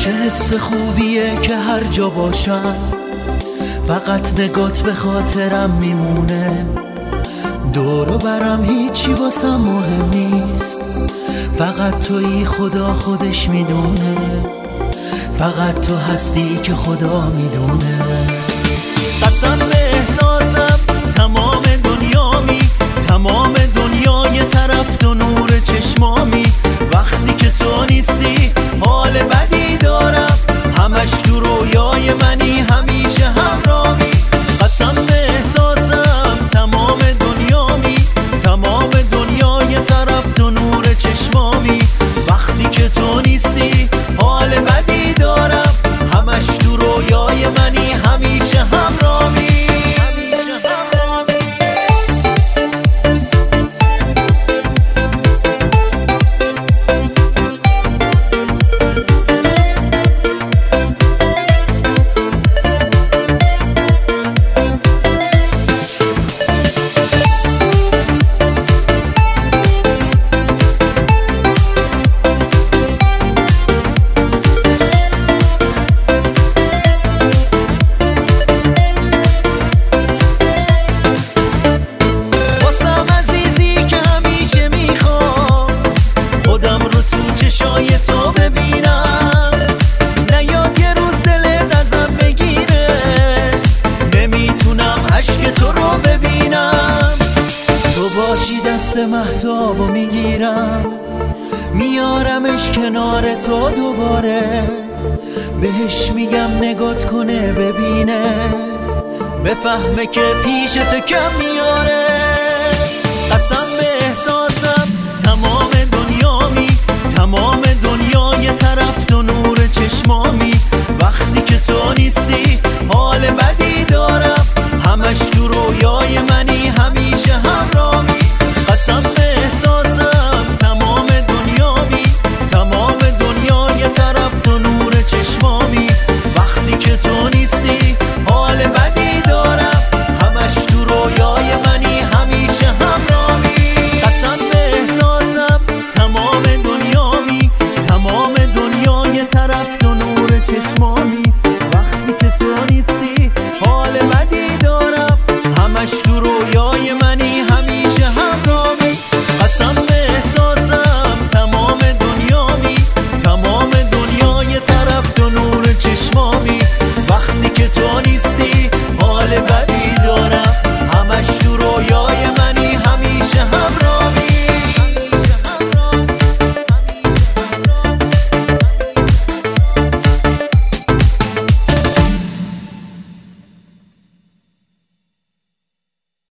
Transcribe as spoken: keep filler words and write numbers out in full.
چه حس خوبیه که هر جا باشم فقط نگات به خاطرم میمونه. دور و برم هیچی واسم مهم نیست، فقط تویی خدا خودش میدونه، فقط تو هستی که خدا میدونه. قسم به احساسم تمام دنیامی، تمام دنیا یه طرف تو نور چشمامی. وقتی که تو نیستی حال بدی دارم، همش تو رویای منی، همیشه همراهی. قسم به احساسم تمام دنیامی، تمام دنیا یه طرف تو نور چشمامی. وقتی که تو نیستی حال بدی دارم، همش تو رویای منی، همیشه همراهی. دست مهتابو میگیرم، میارمش کنار تو دوباره، بهش میگم نگات کنه ببینه، بفهمه که پیش تو کم میاره. قسم به احساسم تمام دنیامی، تمام دنیا یه طرف تو نور چشمامی. وقتی که تو نیستی حال بدی دارم، همش تو رویای منی، همیشه همراهی. قسم به احساسم تمام دنیامی، تمام دنیا یه طرف تو نور چشمامی. وقتی که تو نیستی حال بدی دارم، همش تو رویای منی، همیشه همراهی. قسم به احساسم تمام دنیامی، تمام دنیا یه طرف تو نور چشمامی. وقتی که تو نیستی حال بدی دارم، همش تو رویای منی، همیشه همراهی. قسم به احساسم تمام دنیامی، تمام دنیا یه طرف تو نور چشمامی. وقتی که تو نیستی حال بدی دارم، همش تو رویای منی، همیشه همراهی.